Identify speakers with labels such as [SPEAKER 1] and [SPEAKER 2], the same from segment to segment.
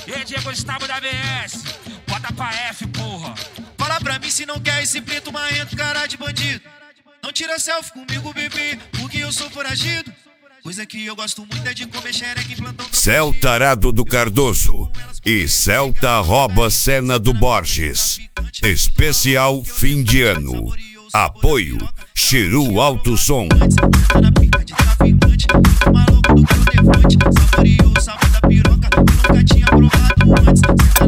[SPEAKER 1] E Diego Gustavo da BS, bota pra F, porra.
[SPEAKER 2] Fala pra mim se não quer esse preto marrento, cara de bandido. Não tira selfie comigo, bebê, porque eu sou foragido. Coisa que eu gosto muito é de comer xereca em plantão.
[SPEAKER 3] Celtarado do Cardoso e Celta rouba cena do Borges. Especial fim de ano. Apoio Chiru Alto Som.
[SPEAKER 2] Na pica de traficante, muito maluco do que o defante. Saboreou o sabor da piroca, que nunca tinha provado antes.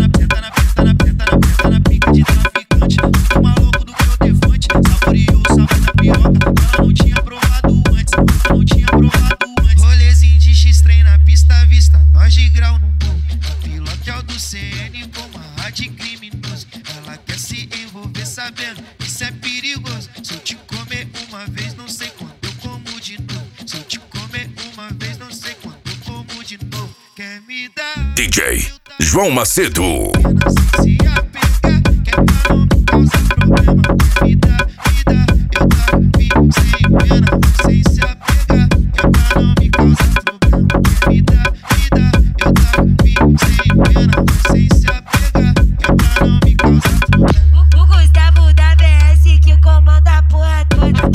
[SPEAKER 2] Senta na pica de traficante, muito maluco do que o defante. Saboreou o sabor da piroca, que ela não tinha provado antes. Não tinha provado antes. Rolezinho de X-Trem na pista vista, nós de grau no morro. A pilota é o do CN com uma rádio criminoso. Ela quer se envolver sabendo, isso é perigoso. Se eu te comer uma vez, não sei quando eu como de novo. Se eu te comer uma vez, não sei quando eu como de novo. Quer me dar?
[SPEAKER 3] DJ João Macedo.
[SPEAKER 2] Não sei se apegar, quer pra não me causar problema. Quer me dar, eu tava vivo sem pena. Não sei se apegar, quer pra não me causar problema. Quer me dar, eu tava vivo sem pena. Não sei se apegar, quer pra não me causar problema.
[SPEAKER 4] O Gustavo da BS que comanda a porra toda.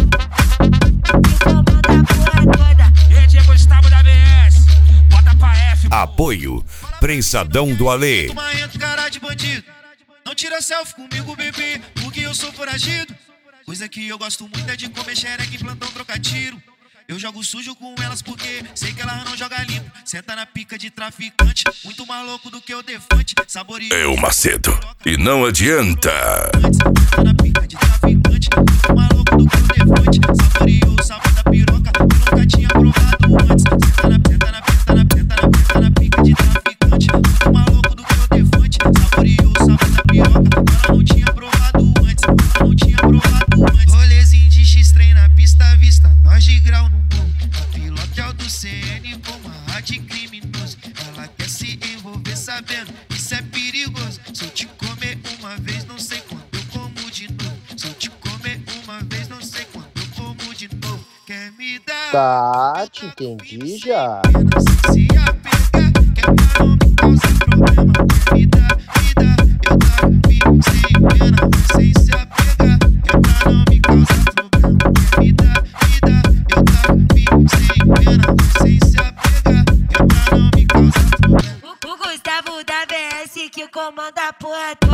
[SPEAKER 4] Que comanda a porra toda.
[SPEAKER 1] E Diego Gustavo da BS, bota pra F, porra.
[SPEAKER 3] Apoio Prensadão do Alê.
[SPEAKER 2] Marrento, cara de bandido. Não tira selfie comigo, bebê, porque eu sou foragido. Coisa que eu gosto muito é de comer xereca em plantão, trocar tiro. Eu jogo sujo com elas porque sei que elas não jogam limpo. Senta na pica de traficante, muito mais louco do que o defante. Saboreou
[SPEAKER 3] É o Macedo e não adianta.
[SPEAKER 2] Senta na pica de traficante, muito mais louco do que o defante. Saboreou o sabor da piroca, que nunca tinha provado antes. Senta na pica de traficante, muito mais louco do que o defante. Saboreou o sabor da piroca, que ela não tinha provado antes. Não tinha provado antes. Rolezinho de X-Trem na pista vista, nós de grau no morro. A pilota é o do CN com uma rádio criminoso. Ela quer se envolver sabendo, isso é perigoso. Se eu te comer uma vez, não sei quando eu como de novo. Se eu te comer uma vez, não sei quando eu como de novo. Quer me dar?
[SPEAKER 5] Tá, te entendi já.
[SPEAKER 2] Não sei se apegar, quer pra não me causar problema. Quer me dar, eu tava vivo sem pena. Não sei se apegar, quer pra não me causar problema. Quer me dar, eu tava vivo sem pena. Não sei se apegar, quer pra não me causar problema.
[SPEAKER 4] O Gustavo da BS que comanda a porra toda.